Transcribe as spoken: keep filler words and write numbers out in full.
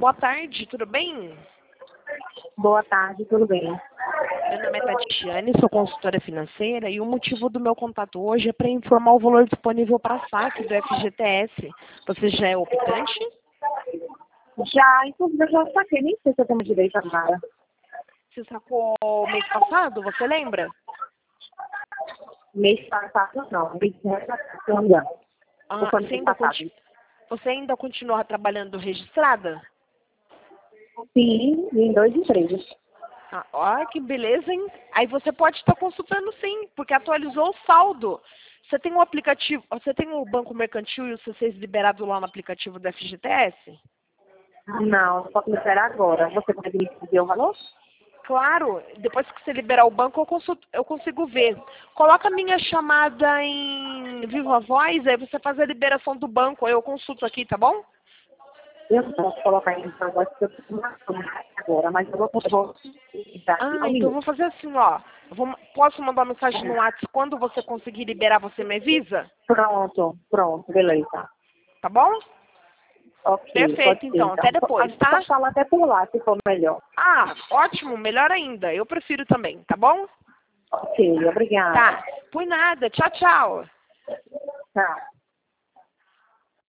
boa tarde, tudo bem? Boa tarde, tudo bem? Meu nome é Tatiane, sou consultora financeira e o motivo do meu contato hoje é para informar o valor disponível para saque do F G T S. Você já é optante? Já, inclusive eu já saquei, nem sei se eu tenho direito agora. Você sacou mês passado, você lembra? Mês passado não, mês retrasado não. Ah, Foi você, mês ainda passado. conti- você ainda continua trabalhando registrada? Sim, em dois empregos. Ah, ó, que beleza, hein? Aí você pode estar consultando sim, porque atualizou o saldo. Você tem o aplicativo, você tem o Banco Mercantil e o C seis liberado lá no aplicativo do F G T S? Não, só me esperar agora. Você pode me dizer o valor? Claro, depois que você liberar o banco, eu, consulto, eu consigo ver. Coloca a minha chamada em Viva Voz, aí você faz a liberação do banco, aí eu consulto aqui, tá bom? Eu não posso colocar em agora, porque eu estou na cama agora, mas eu vou vou- tá, Ah, um então eu minuto. vou fazer assim, ó. Eu vou- posso mandar uma mensagem no WhatsApp quando você conseguir liberar, você me avisa? Pronto, pronto, beleza. Tá bom? Ok, pode Perfeito, ser então. então. Até depois, tá? Pode falar até por lá, se for melhor. Ah, ótimo, melhor ainda. Eu prefiro também, tá bom? Ok, obrigada. Tá. Por nada. Tchau, tchau. Tchau.